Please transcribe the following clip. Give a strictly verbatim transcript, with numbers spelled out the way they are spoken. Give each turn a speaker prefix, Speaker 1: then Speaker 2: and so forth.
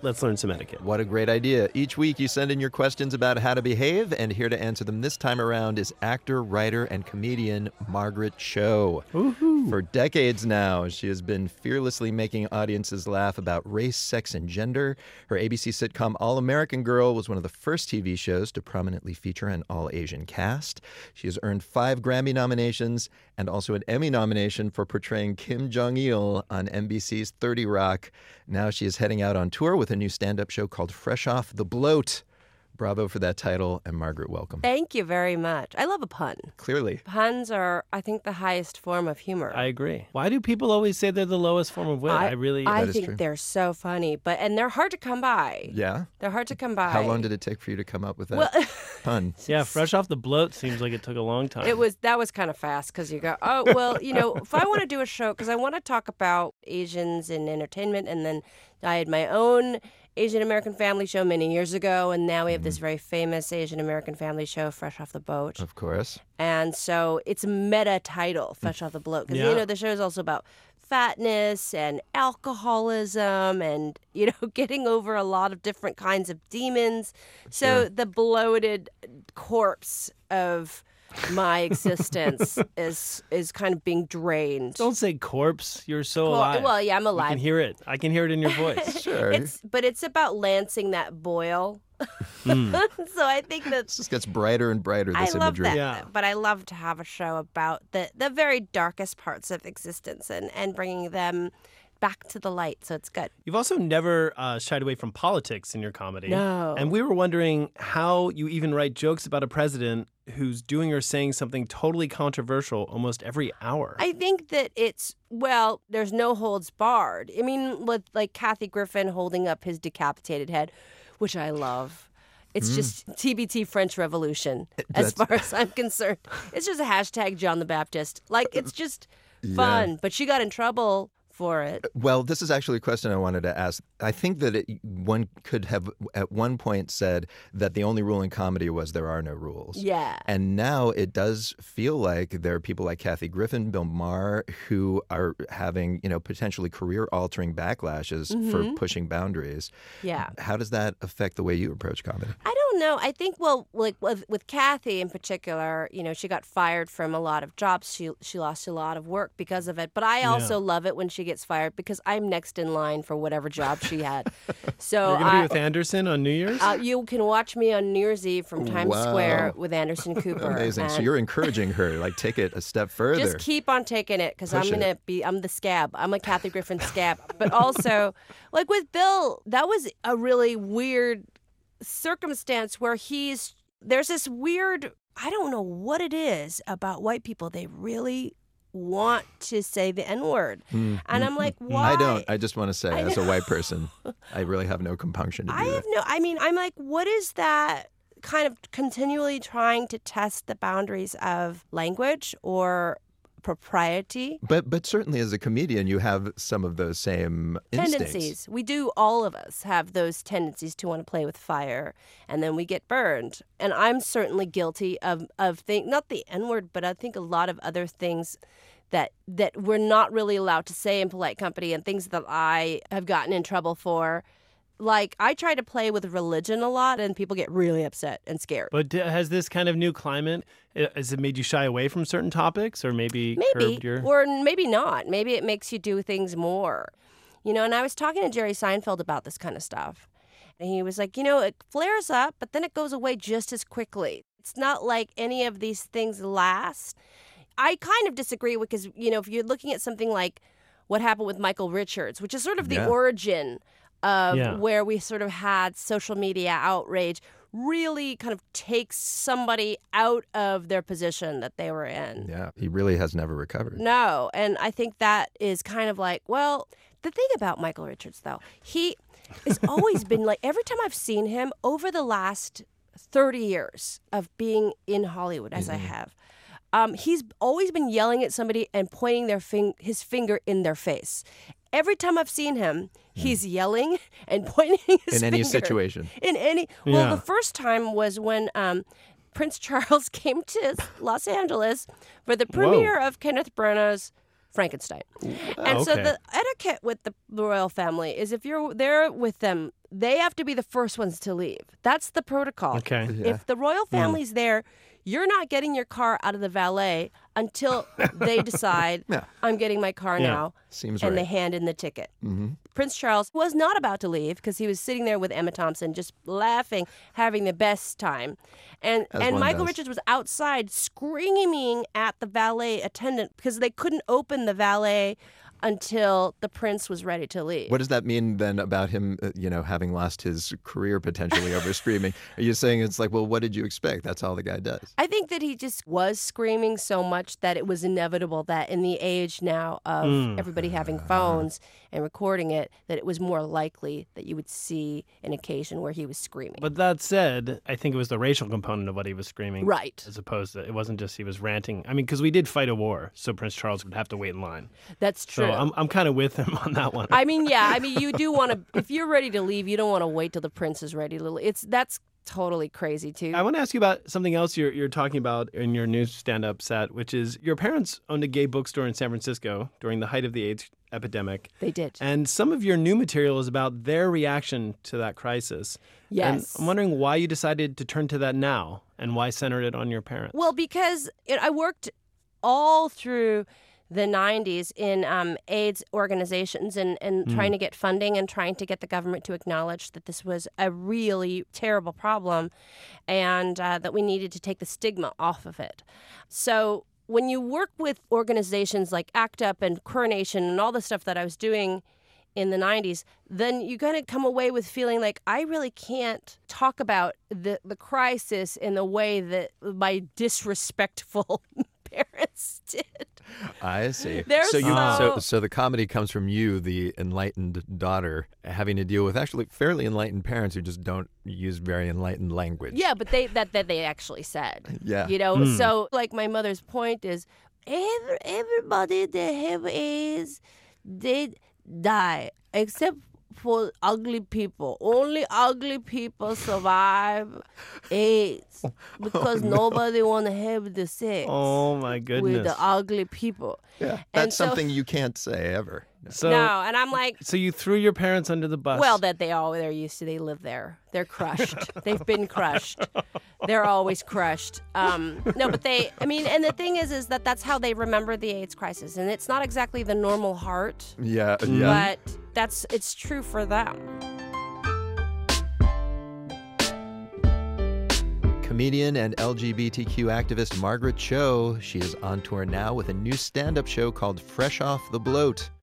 Speaker 1: let's learn some etiquette.
Speaker 2: What a great idea. Each week you send in your questions about how to behave, and here to answer them this time around is actor, writer, and comedian Margaret Cho.
Speaker 1: Woohoo.
Speaker 2: For decades now, she has been fearlessly making audiences laugh about race, sex, and gender. Her A B C sitcom All-American Girl was one of the first T V shows to prominently feature an all-Asian cast. She has earned five Grammy nominations and also an Emmy nomination for portraying Kim Jong-il on N B C's thirty Rock. Now she is heading out on tour with a new stand-up show called Fresh Off the Bloat. Bravo for that title, and Margaret, welcome.
Speaker 3: Thank you very much. I love a pun.
Speaker 2: Clearly.
Speaker 3: Puns are, I think, the highest form of humor.
Speaker 1: I agree. Why do people always say they're the lowest form of wit? I, I really...
Speaker 3: I
Speaker 2: That is
Speaker 3: think
Speaker 2: true.
Speaker 3: they're so funny, but and they're hard to come by.
Speaker 2: Yeah?
Speaker 3: They're hard to come by.
Speaker 2: How long did it take for you to come up with that
Speaker 3: Well,
Speaker 2: pun?
Speaker 1: Yeah, Fresh Off the Bloat seems like it took a long time.
Speaker 3: It was that was kind of fast because you go, oh well, you know, if I want to do a show because I want to talk about Asians in entertainment, and then I had my own Asian American family show many years ago, and now we have this very famous Asian American family show, Fresh Off the Boat.
Speaker 2: Of course.
Speaker 3: And so it's a meta title, Fresh Off the Bloat, because
Speaker 1: Yeah.
Speaker 3: you know the show is also about fatness and alcoholism and, you know, getting over a lot of different kinds of demons. So
Speaker 2: Sure.
Speaker 3: the bloated corpse of my existence is is kind of being drained.
Speaker 1: Don't say corpse. You're so
Speaker 3: Well,
Speaker 1: alive.
Speaker 3: well, yeah, I'm
Speaker 1: You
Speaker 3: alive.
Speaker 1: can hear it. I can hear it in your voice.
Speaker 2: Sure.
Speaker 3: It's but it's about lancing that boil.
Speaker 1: Mm.
Speaker 3: So I think that
Speaker 2: This just gets brighter and brighter,
Speaker 3: I
Speaker 2: this
Speaker 3: love
Speaker 2: imagery.
Speaker 3: that.
Speaker 1: Yeah.
Speaker 3: But I love to have a show about the the very darkest parts of existence and and bringing them back to the light. So it's good.
Speaker 1: You've also never uh, shied away from politics in your comedy.
Speaker 3: No.
Speaker 1: And we were wondering how you even write jokes about a president who's doing or saying something totally controversial almost every hour.
Speaker 3: I think that it's, well, there's no holds barred. I mean, with like Kathy Griffin holding up his decapitated head, which I love. It's just T B T French Revolution, as
Speaker 2: That's-
Speaker 3: far as I'm concerned. It's just a hashtag John the Baptist. Like, it's just fun. But she got in trouble for it.
Speaker 2: Well, this is actually a question I wanted to ask. I think that it, one could have at one point said that the only rule in comedy was there are no rules.
Speaker 3: Yeah.
Speaker 2: And now it does feel like there are people like Kathy Griffin, Bill Maher, who are having, you know, potentially career-altering backlashes for pushing boundaries.
Speaker 3: Yeah.
Speaker 2: How does that affect the way you approach comedy?
Speaker 3: I don't know. I think, well, like with, with Kathy in particular, you know, she got fired from a lot of jobs. She she lost a lot of work because of it. But I also love it when she gets fired because I'm next in line for whatever job she had. So
Speaker 1: You're going to be
Speaker 3: I,
Speaker 1: with Anderson on New Year's?
Speaker 3: uh, you can watch me on New Year's Eve from Times
Speaker 2: Wow.
Speaker 3: Square with Anderson Cooper.
Speaker 2: Amazing. So
Speaker 3: And
Speaker 2: you're encouraging her, like, take it a step further.
Speaker 3: just keep on taking it because I'm
Speaker 2: Push
Speaker 3: gonna
Speaker 2: it.
Speaker 3: be. I'm the scab. I'm a Kathy Griffin scab. But also, like with Bill, that was a really weird circumstance where he's there's this weird. I don't know what it is about white people. They really want to say the N word, and I'm like, why?
Speaker 2: I don't. I just want to say,
Speaker 3: I
Speaker 2: as a
Speaker 3: know.
Speaker 2: white person, I really have no compunction to do
Speaker 3: I
Speaker 2: that.
Speaker 3: have no. I mean, I'm like, what is that? Kind of continually trying to test the boundaries of language or propriety.
Speaker 2: But but certainly as a comedian, you have some of those same instincts.
Speaker 3: Tendencies. We do, all of us have those tendencies to want to play with fire, and then we get burned. And I'm certainly guilty of, of think, not the N-word, but I think a lot of other things that that we're not really allowed to say in polite company and things that I have gotten in trouble for. Like, I try to play with religion a lot, and people get really upset and scared.
Speaker 1: But d- has this kind of new climate, uh, has it made you shy away from certain topics or maybe,
Speaker 3: Maybe,
Speaker 1: curbed your...
Speaker 3: or maybe not. Maybe it makes you do things more. You know, and I was talking to Jerry Seinfeld about this kind of stuff. And he was like, you know, it flares up, but then it goes away just as quickly. It's not like any of these things last. I kind of disagree because, you know, if you're looking at something like what happened with Michael Richards, which is sort of the
Speaker 2: Yeah.
Speaker 3: origin of
Speaker 1: Yeah.
Speaker 3: where we sort of had social media outrage really kind of takes somebody out of their position that they were in.
Speaker 2: Yeah, he really has never recovered.
Speaker 3: No, and I think that is kind of like, well, the thing about Michael Richards, though, he has always been like, every time I've seen him over the last thirty years of being in Hollywood, as I have, um, he's always been yelling at somebody and pointing their fing- his finger in their face. Every time I've seen him, he's yelling and pointing his
Speaker 2: In any
Speaker 3: finger.
Speaker 2: situation.
Speaker 3: In any, well,
Speaker 1: Yeah.
Speaker 3: the first time was when um, Prince Charles came to Los Angeles for the premiere of Kenneth Branagh's Frankenstein. And so
Speaker 1: okay.
Speaker 3: the etiquette with the royal family is if you're there with them they have to be the first ones to leave. That's the protocol.
Speaker 1: Okay.
Speaker 2: Yeah.
Speaker 3: If the royal family's there, you're not getting your car out of the valet until they decide,
Speaker 2: Yeah.
Speaker 3: I'm getting my car
Speaker 1: Yeah.
Speaker 3: now.
Speaker 2: Seems
Speaker 3: and
Speaker 2: right.
Speaker 3: they hand in the ticket.
Speaker 2: Mm-hmm.
Speaker 3: Prince Charles was not about to leave because he was sitting there with Emma Thompson just laughing, having the best time. And
Speaker 2: As
Speaker 3: and
Speaker 2: one
Speaker 3: Michael
Speaker 2: does.
Speaker 3: Richards was outside screaming at the valet attendant because they couldn't open the valet until the prince was ready to leave.
Speaker 2: What does that mean then about him, uh, you know, having lost his career potentially over screaming? Are you saying it's like, well, what did you expect? That's all the guy does.
Speaker 3: I think that he just was screaming so much that it was inevitable that in the age now of
Speaker 1: Mm.
Speaker 3: everybody having phones and recording it, that it was more likely that you would see an occasion where he was screaming.
Speaker 1: But that said, I think it was the racial component of what he was screaming.
Speaker 3: Right.
Speaker 1: As opposed to, it wasn't just he was ranting. I mean, because we did fight a war, so Prince Charles would have to wait in line.
Speaker 3: That's true.
Speaker 1: So I'm, I'm kind of with him on that one.
Speaker 3: I mean, yeah. I mean, you do want to. If you're ready to leave, you don't want to wait till the prince is ready to leave. It's that's totally crazy too.
Speaker 1: I want to ask you about something else you're, you're talking about in your new stand-up set, which is your parents owned a gay bookstore in San Francisco during the height of the AIDS epidemic.
Speaker 3: They did.
Speaker 1: And some of your new material is about their reaction to that crisis.
Speaker 3: Yes.
Speaker 1: And I'm wondering why you decided to turn to that now and why center it on your parents.
Speaker 3: Well, because it, I worked all through the nineties in um, AIDS organizations and, and
Speaker 1: Mm.
Speaker 3: trying to get funding and trying to get the government to acknowledge that this was a really terrible problem and uh, that we needed to take the stigma off of it. So when you work with organizations like ACT UP and Coronation and all the stuff that I was doing in the nineties, then you're going to come away with feeling like I really can't talk about the, the crisis in the way that my disrespectful parents did.
Speaker 2: I see.
Speaker 3: They're
Speaker 2: so you
Speaker 3: so-
Speaker 2: so so the comedy comes from you, the enlightened daughter, having to deal with actually fairly enlightened parents who just don't use very enlightened language.
Speaker 3: Yeah, but they that, that they actually said.
Speaker 2: Yeah.
Speaker 3: You know, so like my mother's point is every, everybody that have AIDS, they die except for ugly people. Only ugly people survive AIDS because nobody want to have the sex
Speaker 1: Oh, my
Speaker 3: with
Speaker 1: goodness.
Speaker 3: the ugly people.
Speaker 2: Yeah.
Speaker 3: And
Speaker 2: That's
Speaker 3: so-
Speaker 2: something you can't say ever.
Speaker 1: So,
Speaker 3: no, and I'm like,
Speaker 1: so you threw your parents under the bus.
Speaker 3: well, that they all they're used to. They live there. They're crushed. They've been crushed. They're always crushed. Um, no, but they. I mean, and the thing is, is that that's how they remember the AIDS crisis, and it's not exactly the normal heart,
Speaker 2: Yeah, yeah.
Speaker 3: but that's it's true for them.
Speaker 2: Comedian and L G B T Q activist Margaret Cho. She is on tour now with a new stand-up show called Fresh Off the Bloat.